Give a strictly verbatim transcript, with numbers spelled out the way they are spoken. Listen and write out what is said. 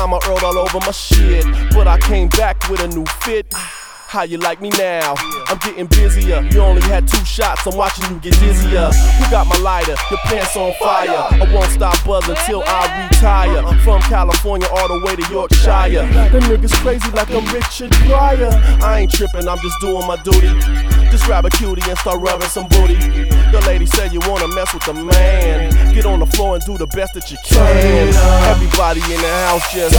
mama Earl all over my shit, but I came back with a new fit. How you like me now? I'm getting busier. You only had two shots, I'm watching you get dizzier. You got my lighter, your pants on fire. I won't stop buzzing till I retire. From California all the way to Yorkshire. The niggas crazy like I'm Richard Pryor. I ain't tripping, I'm just doing my duty. Just grab a cutie and start rubbing some booty. Your lady said you wanna mess with the man. Get on the floor and do the best that you can. Everybody in the house just